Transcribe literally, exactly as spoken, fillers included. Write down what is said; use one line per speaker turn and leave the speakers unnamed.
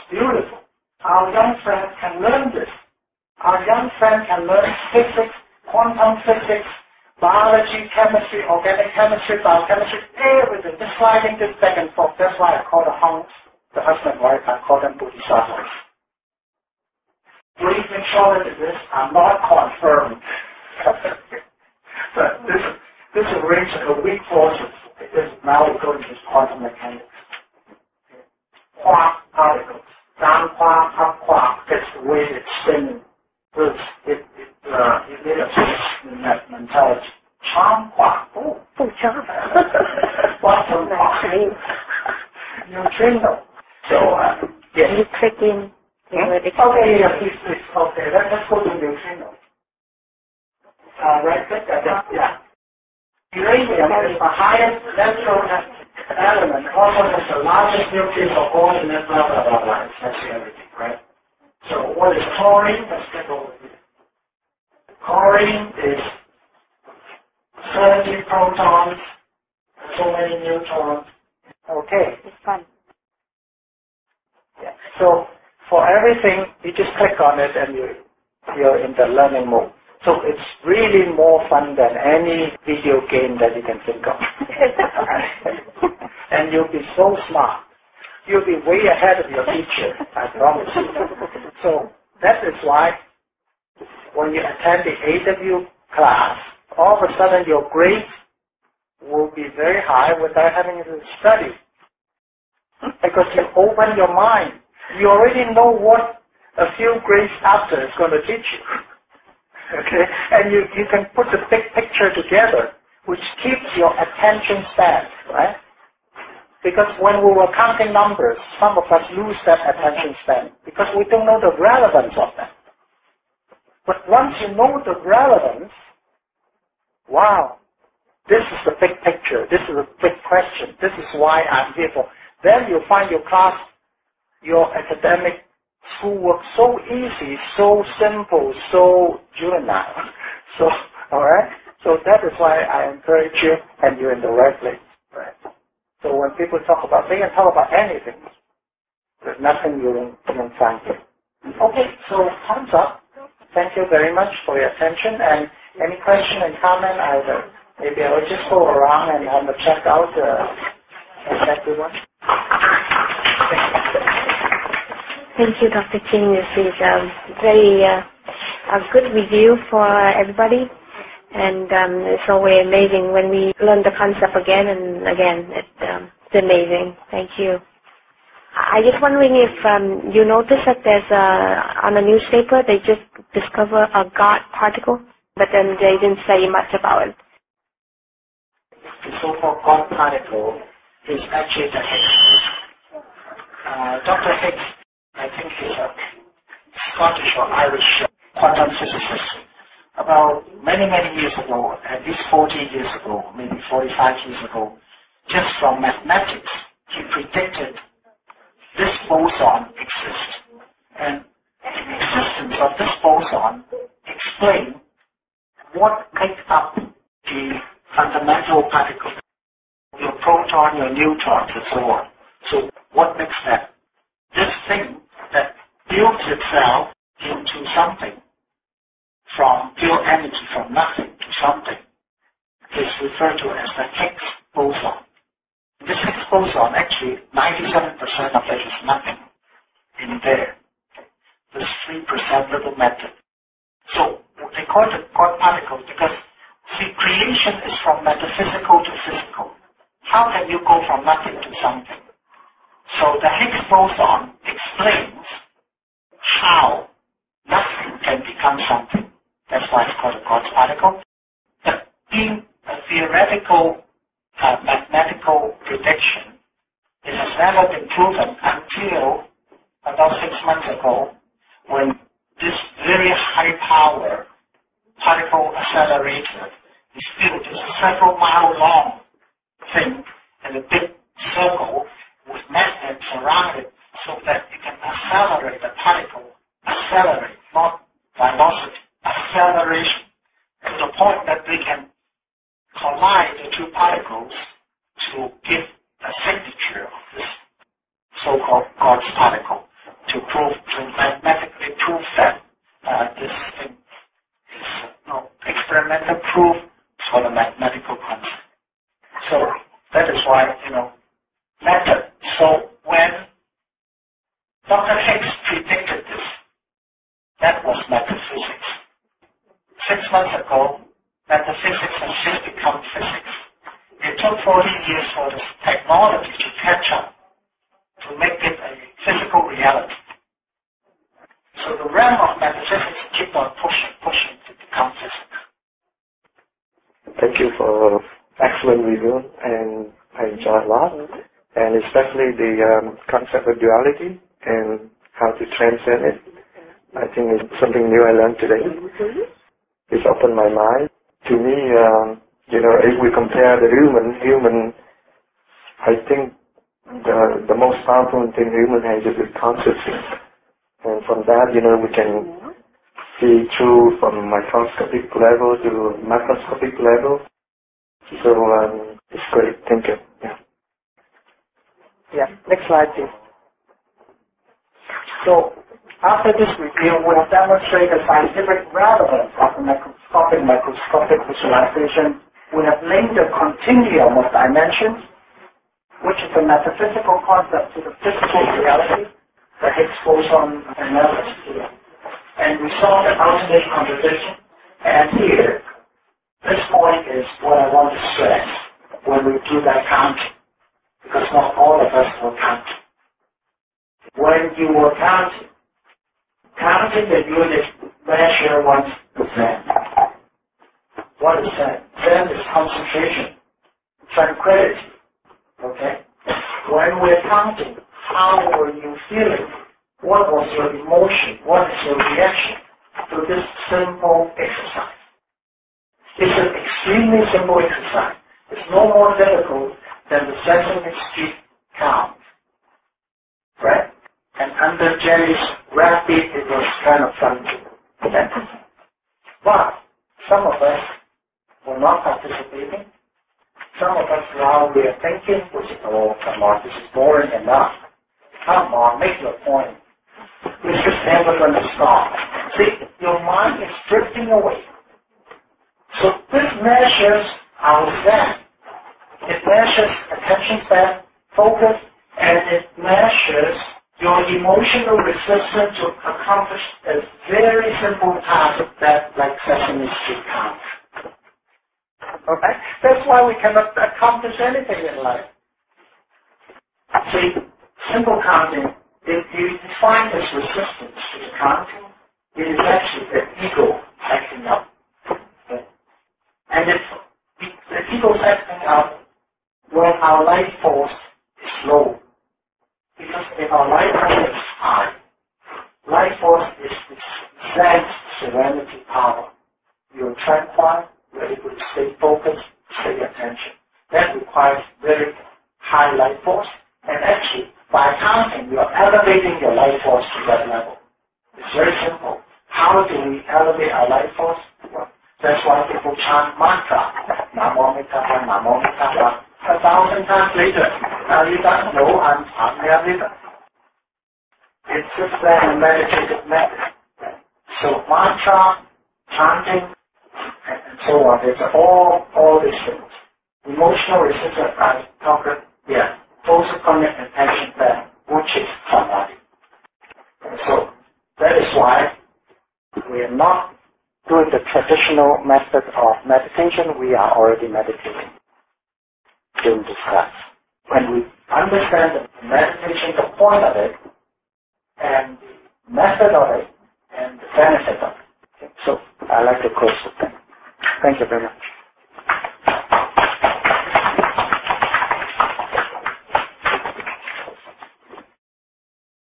beautiful. Our young friends can learn this. Our young friends can learn physics, quantum physics, biology, chemistry, organic chemistry, biochemistry, everything. Just sliding this back and forth. That's why I call the hunks, the husband and wife, I call them bodhisattvas. Briefing shorter than this, I'm not confirmed. But this, this arrangement of weak forces is now going to quantum mechanics. Quark particles, down quark, up quark, that's the way it's spinning. It, it, it, uh, it made a change in that mentality. Charm quark. Oh,
oh charm.
Quantum quark. Neutrino. So, uh, yes.
You click in.
Hmm? Okay, yeah, please, please. Okay, let, let's go to neutrino. Uh, right click, uh, yeah. Uranium is the highest natural element, also has the largest nucleus of coordinate, blah, blah, blah, blah. That's everything, right? So what is chlorine? Let's take over here. Chlorine is seventy protons, so many neutrons. Okay.
It's fun.
Yeah. So for everything, you just click on it and you, you're in the learning mode. So it's really more fun than any video game that you can think of. And you'll be so smart. You'll be way ahead of your teacher, I promise you. So that is why when you attend the A W class, all of a sudden your grades will be very high without having to study. Because you open your mind. You already know what a few grades after is going to teach you. Okay? And you, you can put the big picture together, which keeps your attention span, right? Because when we were counting numbers, some of us lose that attention span because we don't know the relevance of them. But once you know the relevance, wow, this is the big picture. This is a big question. This is why I'm here for. Then you find your class, your academic schoolwork so easy, so simple, so juvenile. So, all right? So that is why I encourage you, and you're in the right place. Right? So when people talk about, they can talk about anything. There's nothing you won't, you won't find here. Okay, so thumbs up. Thank you very much for your attention. And any question and comment, either maybe I will just go around and have a check out uh, everyone.
Thank you, Doctor King. This is a very uh, a good review for everybody. And um, it's always amazing when we learn the concept again and again. It, um, it's amazing. Thank you. I just wondering if um, you noticed that there's a, on a newspaper they just discover a God particle, but then they didn't say much about it.
The so-called God particle is actually the Higgs. Uh, Doctor Higgs, I think he's a Scottish or Irish quantum physicist. About many, many years ago, at least forty years ago, maybe forty-five years ago, just from mathematics, he predicted this boson exists. And the existence of this boson explains what makes up the fundamental particles, your proton, your neutrons, and so on. So what makes that? This thing that builds itself into something from pure energy, from nothing to something, is referred to as the Higgs boson. This Higgs boson, actually, ninety-seven percent of it is nothing in there. There's three percent little matter. So they call it God particles because, see, creation is from metaphysical to physical. How can you go from nothing to something? So the Higgs boson explains how nothing can become something. That's why it's called a God particle. But being a theoretical, uh, mathematical prediction, it has never been proven until about six months ago when this very high-power particle accelerator is built. It's a several mile long thing in a big circle with magnets around it so that you can accelerate the particle, accelerate, not velocity, acceleration, to the point that they can collide the two particles to give a signature of this so-called God's particle. to prove, to mathematically prove that uh, this thing is no experimental proof for the mathematical concept. So that is why, you know, method. So when Doctor Higgs predicted this, that was metaphysics. Six months ago, metaphysics has just become physics. It took forty years for this technology to catch up, to make it a physical reality. So the realm of metaphysics keep on pushing, pushing to become physics.
Thank you for excellent review, and I enjoy a lot, and especially the um, concept of duality and how to transcend it. I think it's something new I learned today. It's opened my mind. To me, um, you know, if we compare the human, human, I think the the most powerful thing human has is consciousness. And from that, you know, we can see through from microscopic level to macroscopic level. So um, it's great. Thank you. Yeah.
Yeah. Next slide, please. So after this review, we have demonstrated scientific relevance of the microscopic microscopic visualization. We have linked the continuum of dimensions, which is a metaphysical concept, to the physical reality, the Higgs boson analysis here. And we saw the ultimate conversation. And here, this point is what I want to stress when we do that counting, because not all of us will count. When you were counting, counting the unit measure one percent. What is that? Zen is concentration, tranquility. Okay? When we're counting, how were you feeling? What was your emotion? What is your reaction to this simple exercise? It's an extremely simple exercise. It's no more difficult than the Sesame Street count. Right? And under Jerry's rapid, it was kind of fun to But some of us were not participating. Some of us now we are thinking, which is, oh, come on, this is boring enough. Come on, make your point. This is never going to stop. See, your mind is drifting away. So this measures our zen. It measures attention span, focus, and it measures your emotional resistance to accomplish a very simple task that, like Sesame Street counts. Okay? That's why we cannot accomplish anything in life. See, simple counting, if you define as resistance to the counting, it is actually the ego acting up. Okay? And if the ego is acting up when our life force is low. Because if our life force is high, life force is Zen serenity power. You're tranquil, you're able to stay focused, stay attention. That requires very high life force. And actually, by counting, you're elevating your life force to that level. It's very simple. How do we elevate our life force? Well, that's why people chant mantra. Namo Amitabha, Namo Amitabha. A thousand times later. Are you done? No, I'm, I'm nearly done. It's just a meditative method. So mantra, chanting, and so on. It's all, all these things. Emotional resistance, I talked about, yeah. Focus on the attention span, which is samadhi. And so that is why we are not doing the traditional method of meditation. We are already meditating during this class. When we understand the meditation, the point of it, and the method of it, and the benefit of it. So I like to close with that. Thank you very much.